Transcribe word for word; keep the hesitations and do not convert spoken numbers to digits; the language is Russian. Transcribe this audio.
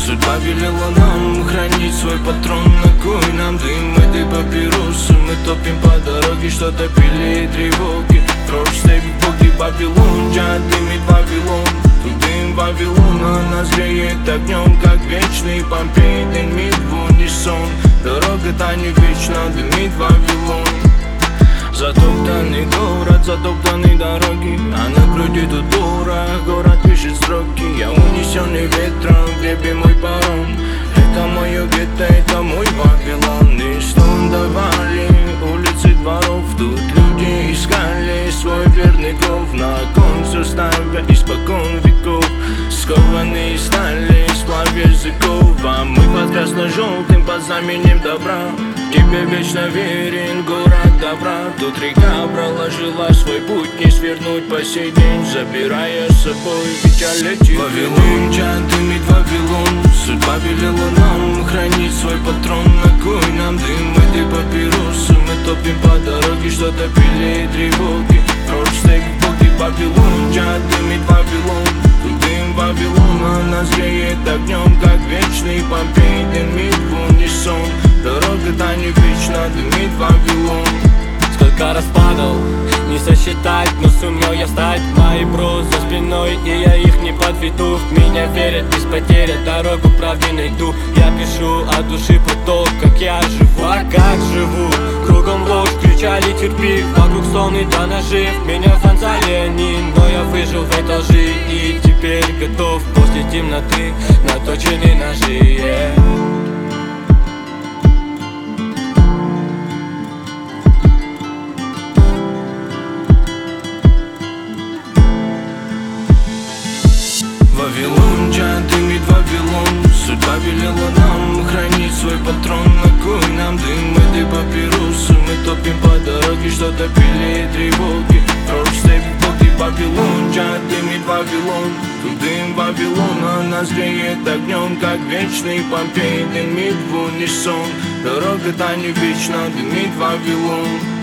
Судьба велела нам хранить свой патрон. На кой нам дым этой папиросы? Мы топим по дороге, что топили тревоги. Прочь степь, боги, Вавилон, джад дымит Вавилон. Тут дым Вавилона нас греет огнем, как вечный Помпей дымит в унисон. Дорога-то не вечна, дымит Вавилон. Затоптанный город, затоптанные дороги, а на груди тут дура, город пишет строки. Я унесенный ветром, в небе мой паром. Это мое гетто, это мой Вавилон. И что давали улицы дворов, тут люди искали свой верный кров. На кон все ставя испокон веков, скованные стали сплав языков. А мы под красно-желтым, под знаменем добра, тебе вечно верен город добра. Тут река проложила свой путь, не свернуть по сей день, забирая с собой печаль летит. Вавилон, джад дымит Вавилон. Судьба велела нам хранить свой патрон. На кой нам дым этой папиросы? Мы топим по дороге, что топили тревоги. Прочь степь, боги, Вавилон, джад дымит Вавилон. Тут дым Вавилона нас греет огнем, как вечный Помпей дымит в унисон. Дорога-то не вечна, дымит Вавилон. Сколько раз падал, не сосчитать, но сумел я встать. Мои бро за спиной, и я их не подведу. В меня верят без потери, дорогу правде найду. Я пишу от души про то, как я живу. А как живу? Кругом ложь, кричали терпи. Вокруг сон и да нажив. Меня фанзали они, но я выжил в этой лжи. И теперь готов после темноты наточенные ножи, yeah. Вавилон, джад дымит Вавилон. Судьба велела нам хранить свой патрон. На кой нам дым этой папиросы? Мы топим по дороге, что топили тревоги. Прочь степь, боги, Вавилон, джад дымит Вавилон. Тут дым Вавилона нас греет огнем, как вечный Помпей дымит в унисон. Дорога-то не вечна, дымит Вавилон.